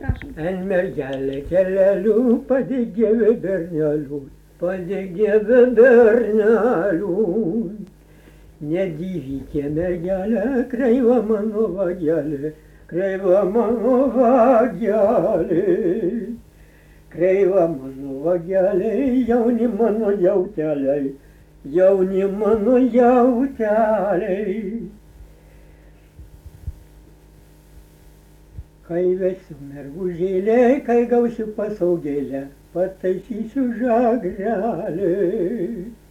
prašom. Ant mergelė kelelių padegėvė bernelių, padegėvė bernelių. Nedivykė mergelė, kreiva mano vagelė, kreiva mano vagelė. Kreiva mano vagelė, jauni mano jauteliai, jauni mano jauteliai. Kai vesiu mergužėlę, kai gausiu pasaugėlę, pataisysiu žagrelę.